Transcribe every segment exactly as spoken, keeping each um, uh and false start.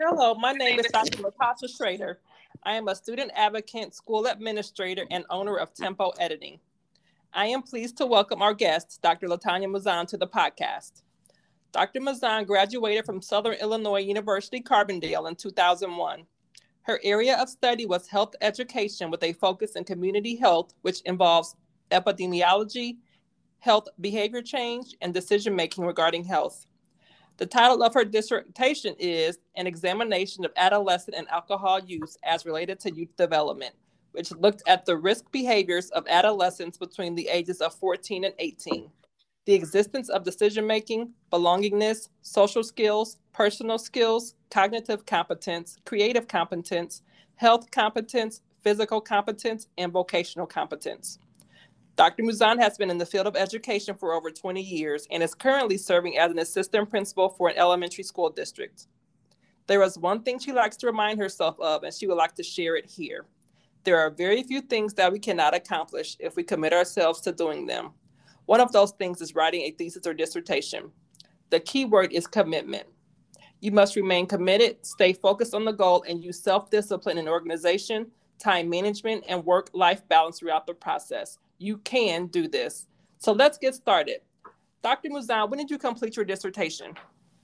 Hello, my name is Doctor Latasha Schrader. I am a student advocate, school administrator, and owner of Tempo Editing. I am pleased to welcome our guest, Doctor Latanya Mazan, to the podcast. Doctor Mazan graduated from Southern Illinois University Carbondale in two thousand one. Her area of study was health education with a focus in community health, which involves epidemiology, health behavior change, and decision-making regarding health. The title of her dissertation is An Examination of Adolescent and Alcohol Use as Related to Youth Development, which looked at the risk behaviors of adolescents between the ages of fourteen and eighteen, the existence of decision-making, belongingness, social skills, personal skills, cognitive competence, creative competence, health competence, physical competence, and vocational competence. Doctor Mazan has been in the field of education for over twenty years and is currently serving as an assistant principal for an elementary school district. There is one thing she likes to remind herself of, and she would like to share it here. There are very few things that we cannot accomplish if we commit ourselves to doing them. One of those things is writing a thesis or dissertation. The key word is commitment. You must remain committed, stay focused on the goal, and use self-discipline in organization, time management, and work-life balance throughout the process. You can do this. So let's get started. Doctor Mazan, when did you complete your dissertation?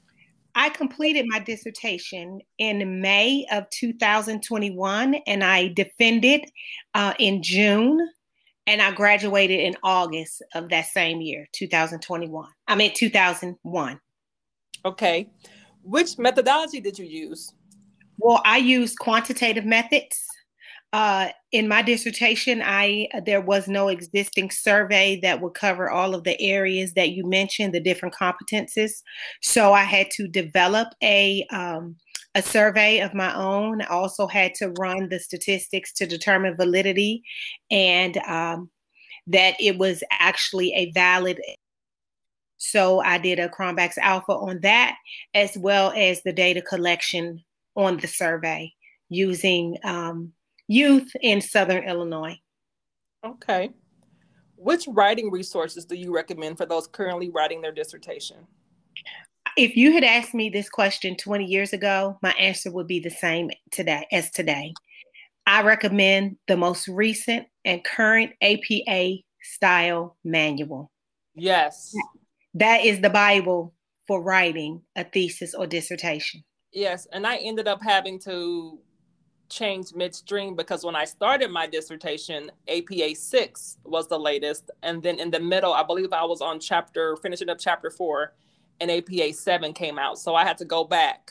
I completed my dissertation in May of two thousand twenty-one, and I defended uh, in June, and I graduated in August of that same year, two thousand twenty-one. I mean, two thousand one. Okay. Which methodology did you use? Well, I used quantitative methods. Uh, in my dissertation, I there was no existing survey that would cover all of the areas that you mentioned, the different competencies. So I had to develop a um, a survey of my own. I also had to run the statistics to determine validity and um, that it was actually a valid. So I did a Cronbach's Alpha on that, as well as the data collection on the survey using um, youth in Southern Illinois. Okay. Which writing resources do you recommend for those currently writing their dissertation? If you had asked me this question twenty years ago, my answer would be the same today as today. I recommend the most recent and current A P A style manual. Yes. That is the Bible for writing a thesis or dissertation. Yes, and I ended up having to change midstream because when I started my dissertation, A P A six was the latest. And then in the middle, I believe I was on chapter, finishing up chapter four, and A P A seven came out. So I had to go back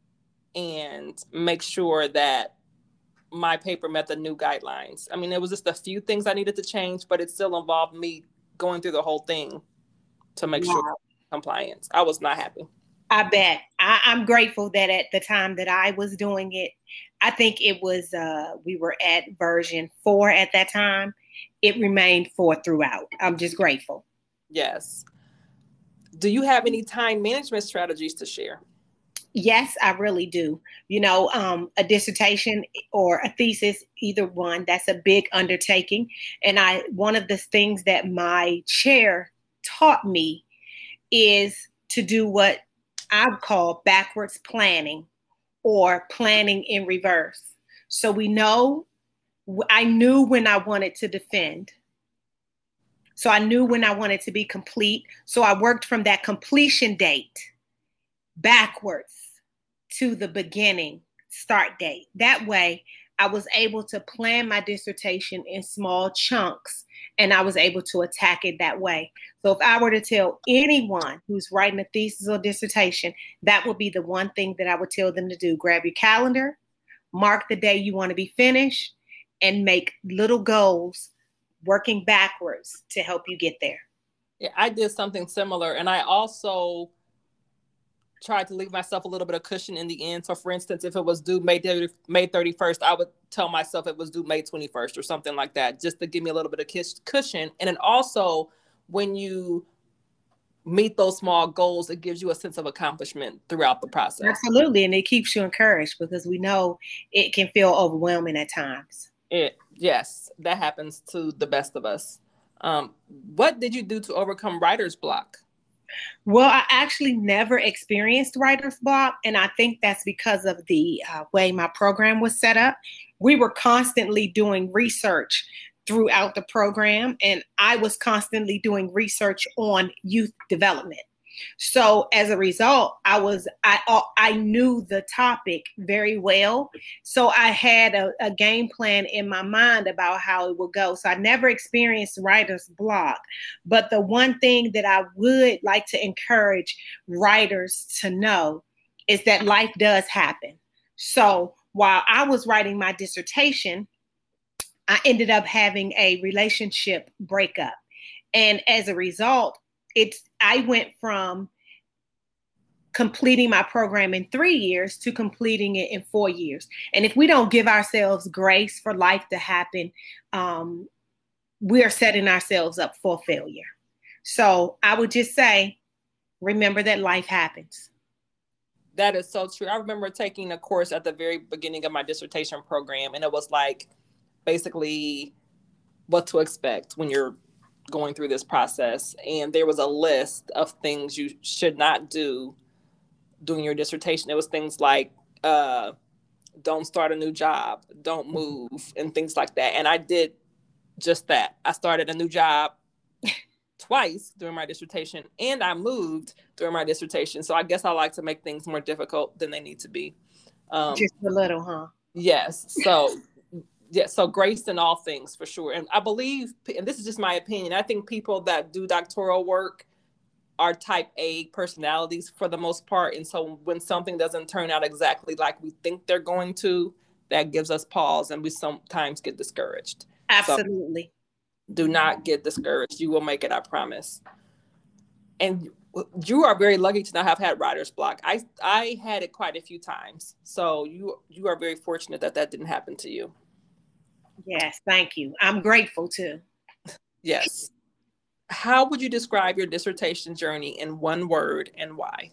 and make sure that my paper met the new guidelines. I mean, it was just a few things I needed to change, but it still involved me going through the whole thing to make wow. sure compliance. I was not happy. I bet. I, I'm grateful that at the time that I was doing it, I think it was, uh, we were at version four at that time. It remained four throughout. I'm just grateful. Yes. Do you have any time management strategies to share? Yes, I really do. You know, um, a dissertation or a thesis, either one, that's a big undertaking. And I, one of the things that my chair taught me is to do what I call backwards planning or planning in reverse. So we know, I knew when I wanted to defend. So I knew when I wanted to be complete. So I worked from that completion date backwards to the beginning start date. That way I was able to plan my dissertation in small chunks and I was able to attack it that way. So if I were to tell anyone who's writing a thesis or dissertation, that would be the one thing that I would tell them to do. Grab your calendar, mark the day you want to be finished, and make little goals working backwards to help you get there. Yeah, I did something similar. And I also tried to leave myself a little bit of cushion in the end. So for instance, if it was due May thirty-first, I would tell myself it was due May twenty-first or something like that, just to give me a little bit of cushion. And then also when you meet those small goals, it gives you a sense of accomplishment throughout the process. Absolutely. And it keeps you encouraged because we know it can feel overwhelming at times. It, yes, that happens to the best of us. Um, what did you do to overcome writer's block? Well, I actually never experienced writer's block, and I think that's because of the uh, way my program was set up. We were constantly doing research throughout the program, and I was constantly doing research on youth development. So as a result, I was I I knew the topic very well. So I had a, a game plan in my mind about how it would go. So I never experienced writer's block. But the one thing that I would like to encourage writers to know is that life does happen. So while I was writing my dissertation, I ended up having a relationship breakup. And as a result, it's I went from completing my program in three years to completing it in four years. And if we don't give ourselves grace for life to happen, um, we are setting ourselves up for failure. So I would just say, remember that life happens. That is so true. I remember taking a course at the very beginning of my dissertation program, and it was like basically what to expect when you're going through this process. And there was a list of things you should not do doing your dissertation. It was things like, uh, don't start a new job, don't move, and things like that. And I did just that. I started a new job twice during my dissertation, and I moved during my dissertation. So I guess I like to make things more difficult than they need to be. Um, just a little, huh? Yes. So yeah, so grace in all things for sure. And I believe, and this is just my opinion, I think people that do doctoral work are type A personalities for the most part. And so when something doesn't turn out exactly like we think they're going to, that gives us pause, and we sometimes get discouraged. Absolutely. So do not get discouraged. You will make it, I promise. And you are very lucky to not have had writer's block. I I had it quite a few times. So you you are very fortunate that that didn't happen to you. Yes, thank you. I'm grateful too. Yes. How would you describe your dissertation journey in one word, and why?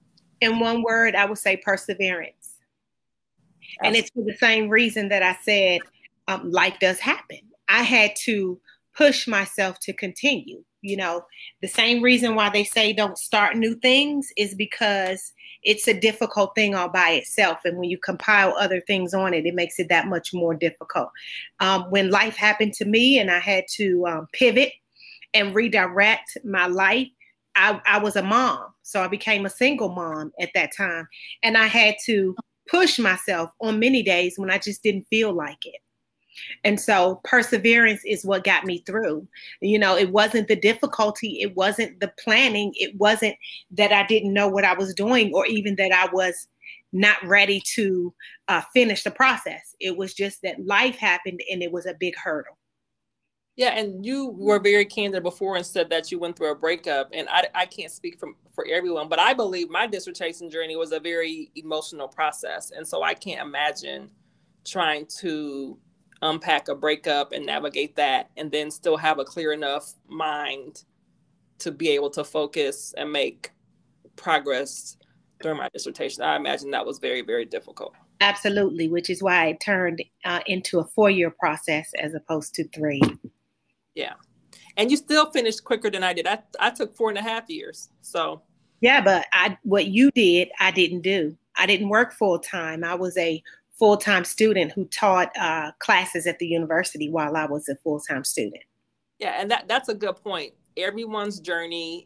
In one word, I would say perseverance. Absolutely. And it's for the same reason that I said um, life does happen. I had to push myself to continue. You know, the same reason why they say don't start new things is because it's a difficult thing all by itself. And when you compile other things on it, it makes it that much more difficult. Um, when life happened to me and I had to um, pivot and redirect my life, I, I was a mom. So I became a single mom at that time. And I had to push myself on many days when I just didn't feel like it. And so perseverance is what got me through. You know, it wasn't the difficulty. It wasn't the planning. It wasn't that I didn't know what I was doing, or even that I was not ready to uh, finish the process. It was just that life happened and it was a big hurdle. Yeah, and you were very candid before and said that you went through a breakup. And I, I can't speak from, for everyone, but I believe my dissertation journey was a very emotional process. And so I can't imagine trying to unpack a breakup and navigate that, and then still have a clear enough mind to be able to focus and make progress during my dissertation. I imagine that was very, very difficult. Absolutely, which is why it turned uh, into a four-year process as opposed to three. Yeah. And you still finished quicker than I did. I, I took four and a half years. So yeah, but I what you did, I didn't do. I didn't work full time. I was a full-time student who taught uh, classes at the university while I was a full-time student. Yeah, and that, that's a good point. Everyone's journey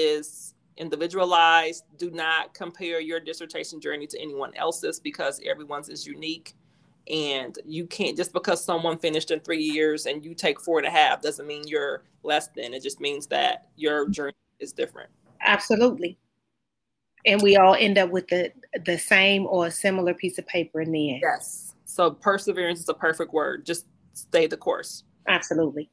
is individualized. Do not compare your dissertation journey to anyone else's, because everyone's is unique. And you can't, just because someone finished in three years and you take four and a half doesn't mean you're less than. It just means that your journey is different. Absolutely. And we all end up with the, the same or a similar piece of paper in the end. Yes. So perseverance is a perfect word. Just stay the course. Absolutely.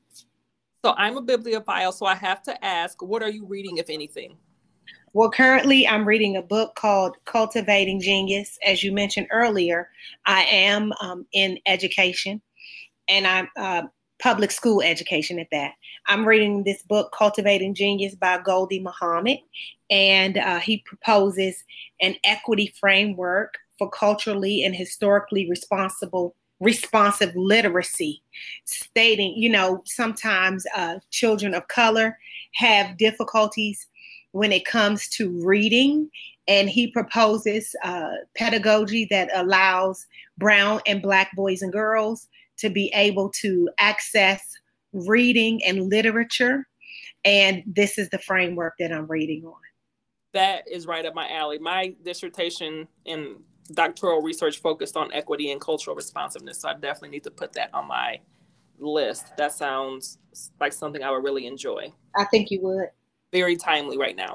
So I'm a bibliophile, so I have to ask, what are you reading, if anything? Well, currently I'm reading a book called Cultivating Genius. As you mentioned earlier, I am um, in education, and I'm uh, public school education at that. I'm reading this book, Cultivating Genius by Gholdy Muhammad, and uh, he proposes an equity framework for culturally and historically responsible responsive literacy, stating, you know, sometimes uh, children of color have difficulties when it comes to reading, and he proposes uh, pedagogy that allows brown and Black boys and girls to be able to access reading and literature. And this is the framework that I'm reading on. That is right up my alley. My dissertation in doctoral research focused on equity and cultural responsiveness. So I definitely need to put that on my list. That sounds like something I would really enjoy. I think you would. Very timely right now.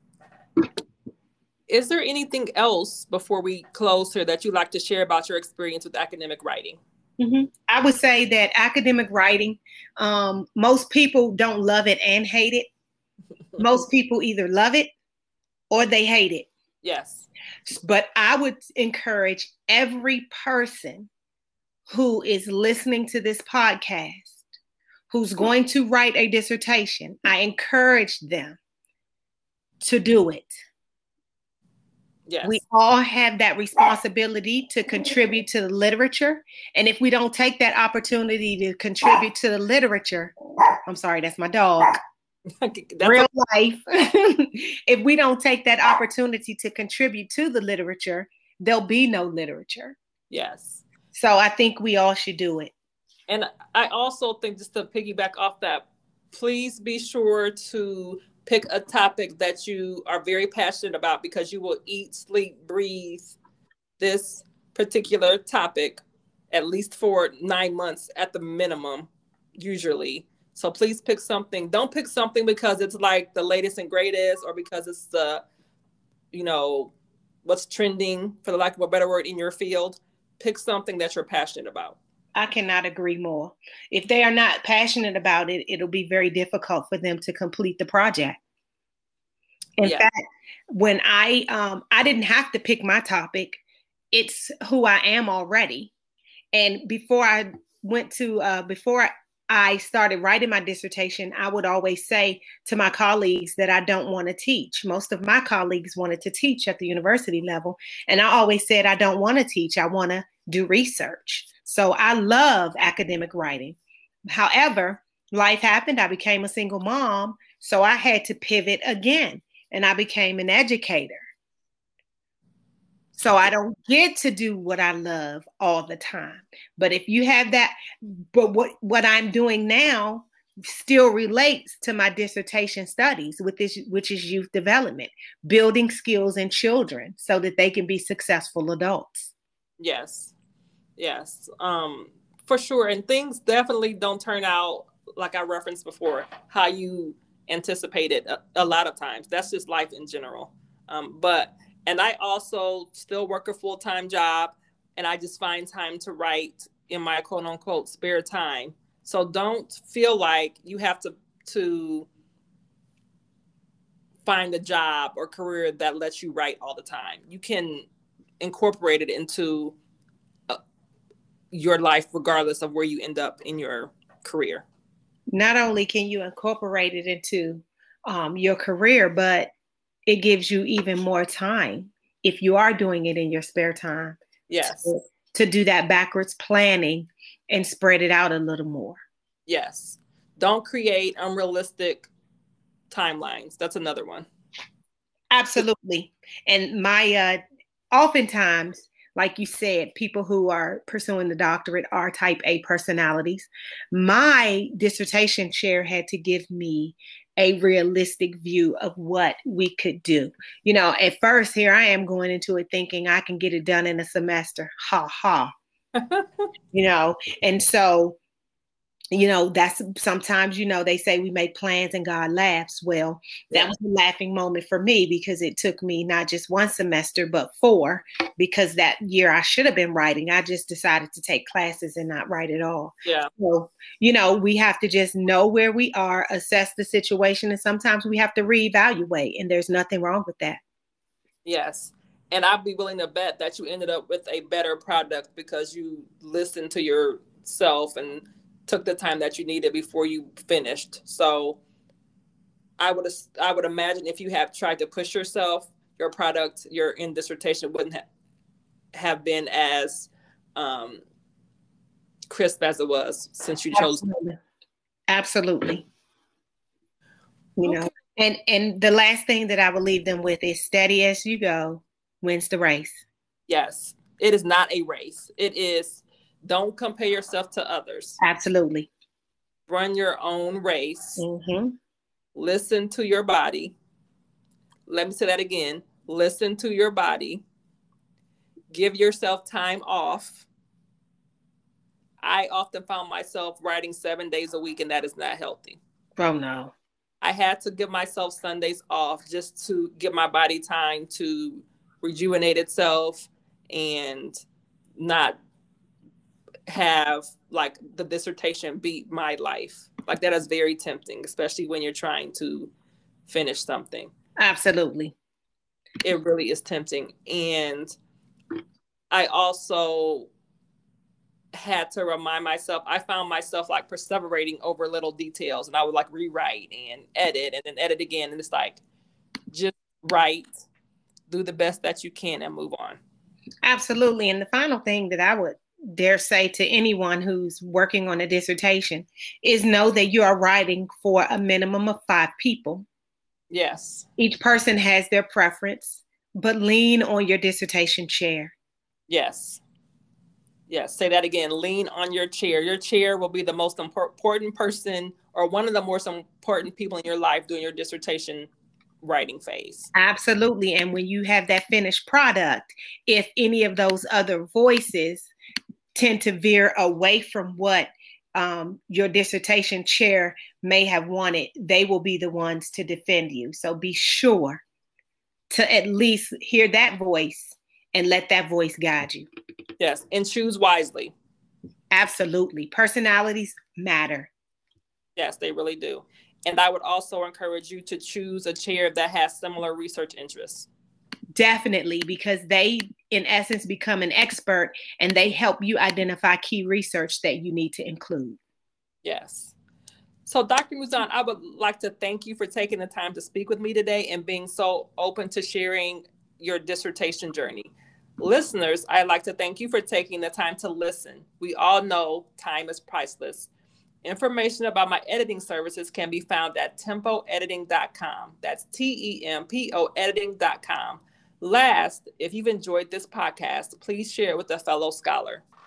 Is there anything else before we close here that you'd like to share about your experience with academic writing? Mm-hmm. I would say that academic writing, um, most people don't love it and hate it. Most people either love it or they hate it. Yes. But I would encourage every person who is listening to this podcast, who's going to write a dissertation, I encourage them to do it. Yes. We all have that responsibility to contribute to the literature. And if we don't take that opportunity to contribute to the literature, I'm sorry, that's my dog. That's real life. If we don't take that opportunity to contribute to the literature, there'll be no literature. Yes. So I think we all should do it. And I also think, just to piggyback off that, please be sure to pick a topic that you are very passionate about, because you will eat, sleep, breathe this particular topic at least for nine months at the minimum, usually. So please pick something. Don't pick something because it's like the latest and greatest, or because it's the, you know, what's trending, for the lack of a better word, in your field. Pick something that you're passionate about. I cannot agree more. If they are not passionate about it, it'll be very difficult for them to complete the project. In yeah. fact, when I um, I didn't have to pick my topic, it's who I am already. And before I went to uh, before I started writing my dissertation, I would always say to my colleagues that I don't want to teach. Most of my colleagues wanted to teach at the university level, and I always said I don't want to teach. I want to do research. So I love academic writing. However, life happened. I became a single mom, so I had to pivot again, and I became an educator. So I don't get to do what I love all the time. But if you have that, but what, what I'm doing now still relates to my dissertation studies, with this, which is youth development, building skills in children so that they can be successful adults. Yes, yes, um, for sure. And things definitely don't turn out, like I referenced before, how you anticipated a, a lot of times. That's just life in general. Um, but And I also still work a full-time job, and I just find time to write in my quote unquote spare time. So don't feel like you have to, to find a job or career that lets you write all the time. You can incorporate it into uh, your life, regardless of where you end up in your career. Not only can you incorporate it into um, your career, but it gives you even more time if you are doing it in your spare time. Yes. To, to do that backwards planning and spread it out a little more. Yes. Don't create unrealistic timelines. That's another one. Absolutely. And my, uh, oftentimes, like you said, people who are pursuing the doctorate are type A personalities. My dissertation chair had to give me a realistic view of what we could do. You know, at first, here I am going into it thinking I can get it done in a semester. Ha ha. You know, and so, you know, that's sometimes, you know, they say we make plans and God laughs. Well, that was a laughing moment for me, because it took me not just one semester, but four, because that year I should have been writing. I just decided to take classes and not write at all. Yeah. So, you know, we have to just know where we are, assess the situation, and sometimes we have to reevaluate, and there's nothing wrong with that. Yes. And I'd be willing to bet that you ended up with a better product because you listened to yourself and took the time that you needed before you finished. So I would I would imagine if you have tried to push yourself, your product, your end dissertation wouldn't ha- have been as um, crisp as it was, since you chose. Absolutely. Absolutely. You okay. know. And and the last thing that I will leave them with is steady as you go wins the race. Yes, it is not a race. It is, don't compare yourself to others. Absolutely. Run your own race. Mm-hmm. Listen to your body. Let me say that again. Listen to your body. Give yourself time off. I often found myself writing seven days a week, and that is not healthy. Oh, no. I had to give myself Sundays off just to give my body time to rejuvenate itself and not have like the dissertation beat my life. Like that is very tempting, especially when you're trying to finish something. Absolutely. It really is tempting. And I also had to remind myself, I found myself like perseverating over little details, and I would like rewrite and edit and then edit again. And it's like, just write, do the best that you can and move on. Absolutely. And the final thing that I would dare say to anyone who's working on a dissertation is know that you are writing for a minimum of five people. Yes. Each person has their preference, but lean on your dissertation chair. Yes. Yes. Say that again. Lean on your chair. Your chair will be the most important person or one of the most important people in your life during your dissertation writing phase. Absolutely. And when you have that finished product, if any of those other voices tend to veer away from what um, your dissertation chair may have wanted, they will be the ones to defend you. So be sure to at least hear that voice and let that voice guide you. Yes, and choose wisely. Absolutely. Personalities matter. Yes, they really do. And I would also encourage you to choose a chair that has similar research interests. Definitely, because they, in essence, become an expert and they help you identify key research that you need to include. Yes. So, Doctor Mouzan, I would like to thank you for taking the time to speak with me today and being so open to sharing your dissertation journey. Listeners, I'd like to thank you for taking the time to listen. We all know time is priceless. Information about my editing services can be found at tempo editing dot com. That's T E M P O editing dot com. Last, if you've enjoyed this podcast, please share it with a fellow scholar.